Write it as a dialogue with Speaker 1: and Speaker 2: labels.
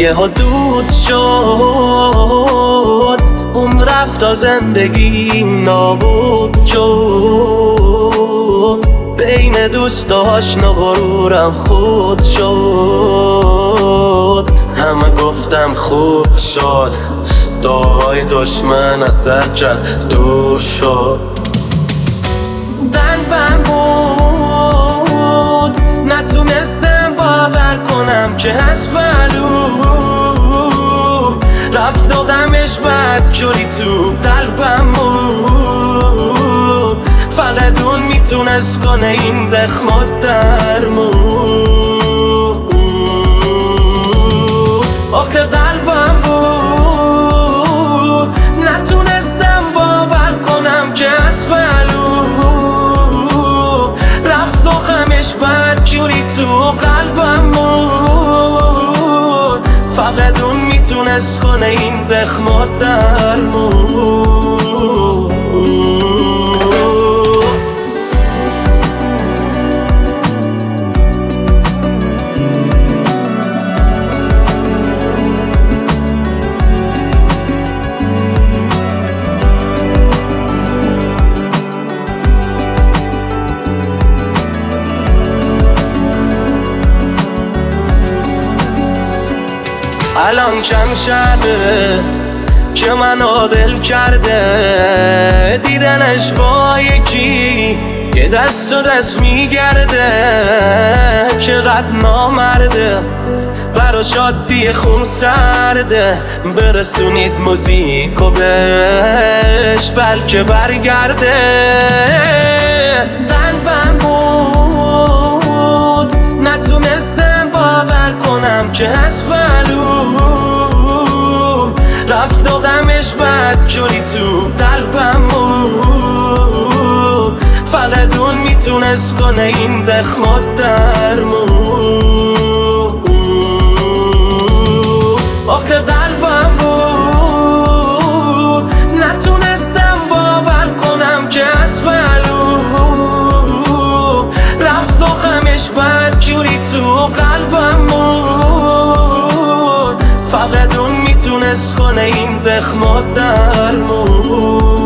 Speaker 1: یهو دود شد، اون رفت تا زندگی نابود شد. بین دوستاش غرورم خود شد. همه گفتم خوب شد، دعای دشمن از سر کرد دور شد. قلبم بود نتونستم باور کنم که از معلوم رفت و غمش بدجوری تو قلبم بود. فقط اون میتونست کنه این زخمات درمون. آخه قلبم بود نتونستم باور کنم که از معلوم رفت و غمش بدجوری تو قلبم بود. فقط اون میتونست کنه این زخمات درمون. الان چند شبه که من عادل کرده، دیدنش با یکی یه دست و دست میگرده. چقدر نامرده برا شادی خون سرده، برسونید موزیکو بهش بلکه برگرده. قلبم بود نتونستم باور کنم که از معلوم رفت و غمش بدجوری تو قلبم بود. فقط اون میتونست کنه این زخمات درمون. آخه قلبم بود نتونستم باور کنم که از معلوم رفت و غمش بدجوری تو قلبم بود. فقط اون میتونست کنه این زخمات درمون.